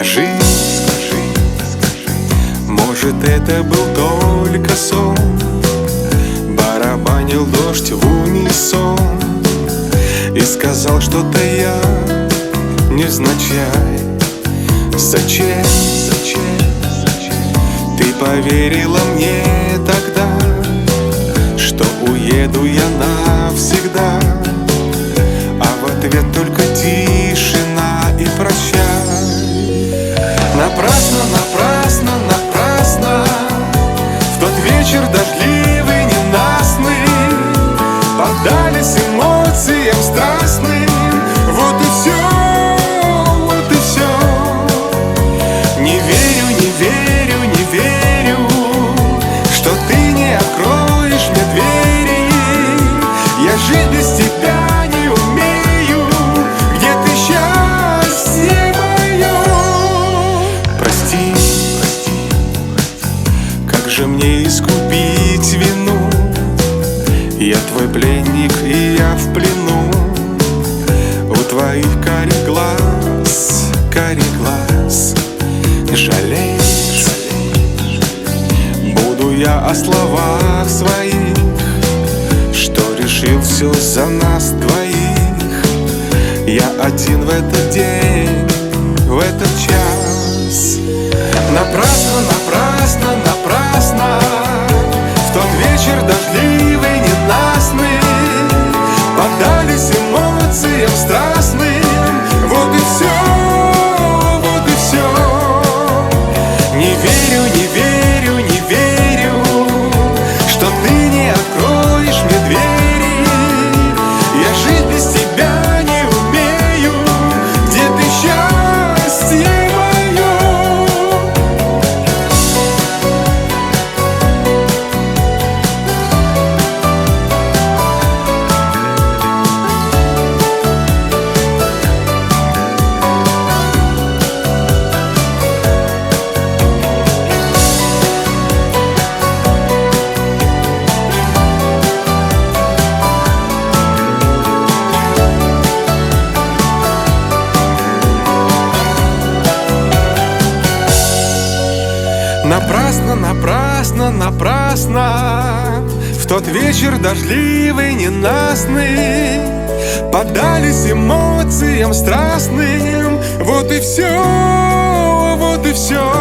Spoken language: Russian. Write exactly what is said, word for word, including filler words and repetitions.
Скажи, скажи, скажи, может, это был только сон? Барабанил дождь в унисон и сказал что-то я невзначай. Зачем, зачем, зачем ты поверила мне тогда, что уеду я навсегда? А в ответ только тишина и прощай. Напрасно, напрасно, напрасно в тот вечер дождливый, ненастный поддались эмоциям страстным. Вот и все, вот и все. Не верю, не верю, не верю, что ты не откроешь мне двери. Я жить без тебя не умею. Где ты, счастье мое? Прости, прости, как же мне искупить вину? Я твой пленник, и я в плену у твоих карих глаз, карих глаз. Жалей, буду я о словах своих, что решил все за нас двоих. Я один в этот день, в этот час. Напрасно, напрасно, напрасно в тот вечер дождливый, ненастный поддались эмоциям страстным. Вот и все, вот и все. Не верю, не верю, не верю, что ты не откроешь мне двери. Я жить без тебя не умею. Где ты, счастье мое? Напрасно, напрасно, напрасно в тот вечер дождливый, ненастный поддались эмоциям страстным. Вот и все, вот и все.